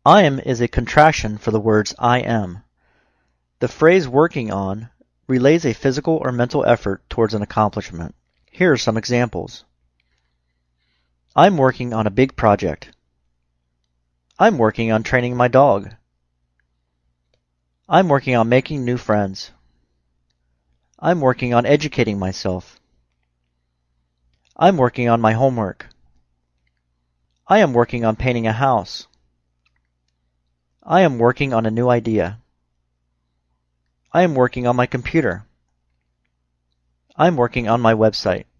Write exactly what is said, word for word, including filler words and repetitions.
I'm is a contraction for the words I am. The phrase working on relays a physical or mental effort towards an accomplishment. Here are some examples. I'm working on a big project. I'm working on training my dog. I'm working on making new friends. I'm working on educating myself. I'm working on my homework. I am working on painting a house. I am working on a new idea. I am working on my computer. I'm working on my website.